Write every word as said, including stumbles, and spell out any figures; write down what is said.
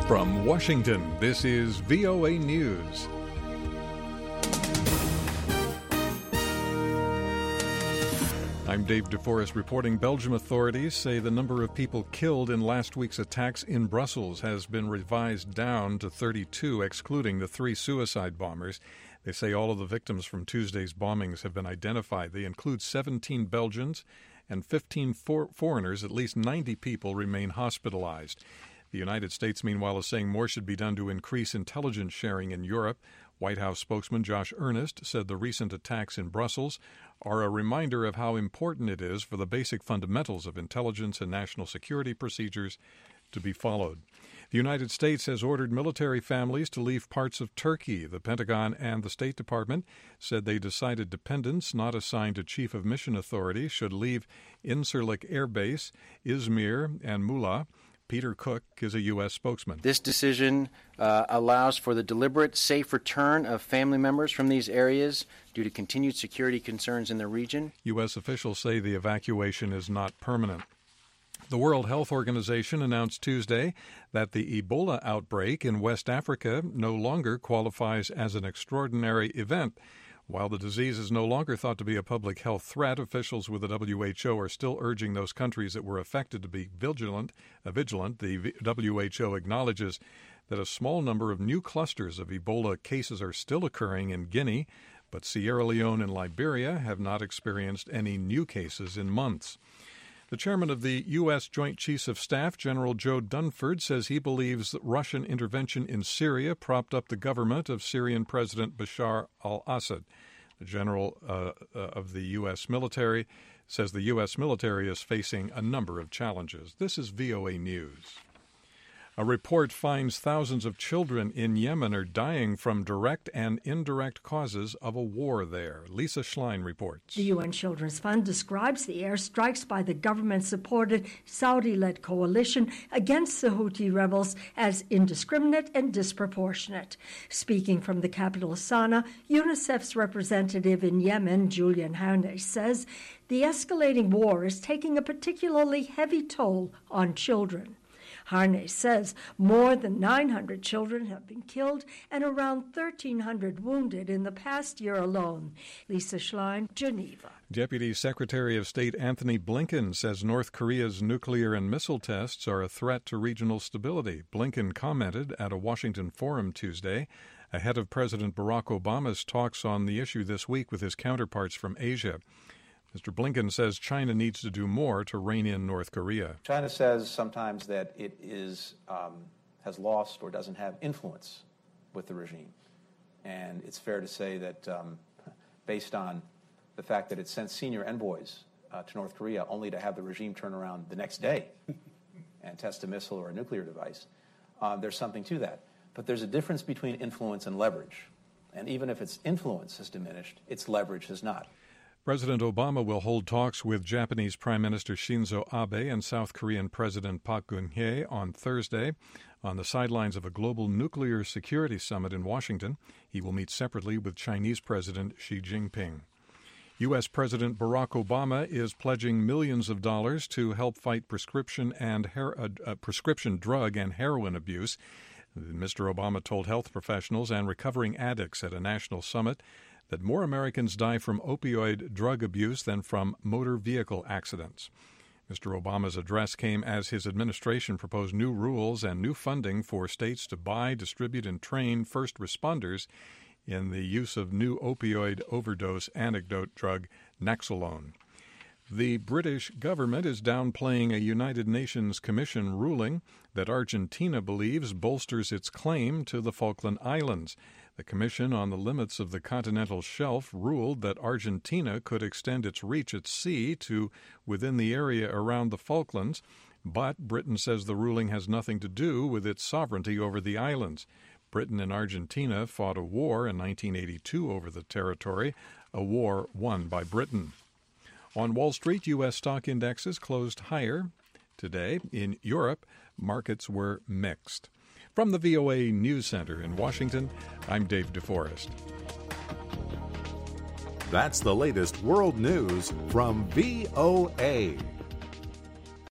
From Washington, this is V O A News. I'm Dave DeForest reporting. Belgium authorities say the number of people killed in last week's attacks in Brussels has been revised down to thirty-two, excluding the three suicide bombers. They say all of the victims from Tuesday's bombings have been identified. They include seventeen Belgians and fifteen for- foreigners. At least ninety people remain hospitalized. The United States, meanwhile, is saying more should be done to increase intelligence sharing in Europe. White House spokesman Josh Earnest said the recent attacks in Brussels are a reminder of how important it is for the basic fundamentals of intelligence and national security procedures to be followed. The United States has ordered military families to leave parts of Turkey. The Pentagon and the State Department said they decided dependents not assigned to Chief of Mission Authority should leave Incirlik Air Base, Izmir, and Muğla. Peter Cook is a U S spokesman. This decision uh, allows for the deliberate, safe return of family members from these areas due to continued security concerns in the region. U S officials say the evacuation is not permanent. The World Health Organization announced Tuesday that the Ebola outbreak in West Africa no longer qualifies as an extraordinary event. While the disease is no longer thought to be a public health threat, officials with the W H O are still urging those countries that were affected to be vigilant. Uh, vigilant. The W H O acknowledges that a small number of new clusters of Ebola cases are still occurring in Guinea, but Sierra Leone and Liberia have not experienced any new cases in months. The chairman of the U S. Joint Chiefs of Staff, General Joe Dunford, says he believes that Russian intervention in Syria propped up the government of Syrian President Bashar al-Assad. The general uh, uh, of the U S military says the U S military is facing a number of challenges. This is V O A News. A report finds thousands of children in Yemen are dying from direct and indirect causes of a war there. Lisa Schlein reports. The U N Children's Fund describes the airstrikes by the government-supported Saudi-led coalition against the Houthi rebels as indiscriminate and disproportionate. Speaking from the capital Sana'a, UNICEF's representative in Yemen, Julian Harney, says the escalating war is taking a particularly heavy toll on children. Harney says more than nine hundred children have been killed and around thirteen hundred wounded in the past year alone. Lisa Schlein, Geneva. Deputy Secretary of State Anthony Blinken says North Korea's nuclear and missile tests are a threat to regional stability. Blinken commented at a Washington forum Tuesday ahead of President Barack Obama's talks on the issue this week with his counterparts from Asia. Mister Blinken says China needs to do more to rein in North Korea. China says sometimes that it is um, has lost or doesn't have influence with the regime. And it's fair to say that um, based on the fact that it sent senior envoys uh, to North Korea only to have the regime turn around the next day and test a missile or a nuclear device, uh, there's something to that. But there's a difference between influence and leverage. And even if its influence has diminished, its leverage has not. President Obama will hold talks with Japanese Prime Minister Shinzo Abe and South Korean President Park Geun-hye on Thursday on the sidelines of a global nuclear security summit in Washington. He will meet separately with Chinese President Xi Jinping. U S. President Barack Obama is pledging millions of dollars to help fight prescription and her- uh, uh, prescription drug and heroin abuse. Mister Obama told health professionals and recovering addicts at a national summit that more Americans die from opioid drug abuse than from motor vehicle accidents. Mister Obama's address came as his administration proposed new rules and new funding for states to buy, distribute, and train first responders in the use of new opioid overdose antidote drug Naloxone. The British government is downplaying a United Nations Commission ruling that Argentina believes bolsters its claim to the Falkland Islands. The Commission on the Limits of the Continental Shelf ruled that Argentina could extend its reach at sea to within the area around the Falklands, but Britain says the ruling has nothing to do with its sovereignty over the islands. Britain and Argentina fought a war in nineteen eighty-two over the territory, a war won by Britain. On Wall Street, U S stock indexes closed higher today. In Europe, markets were mixed. From the V O A News Center in Washington, I'm Dave DeForest. That's the latest world news from V O A.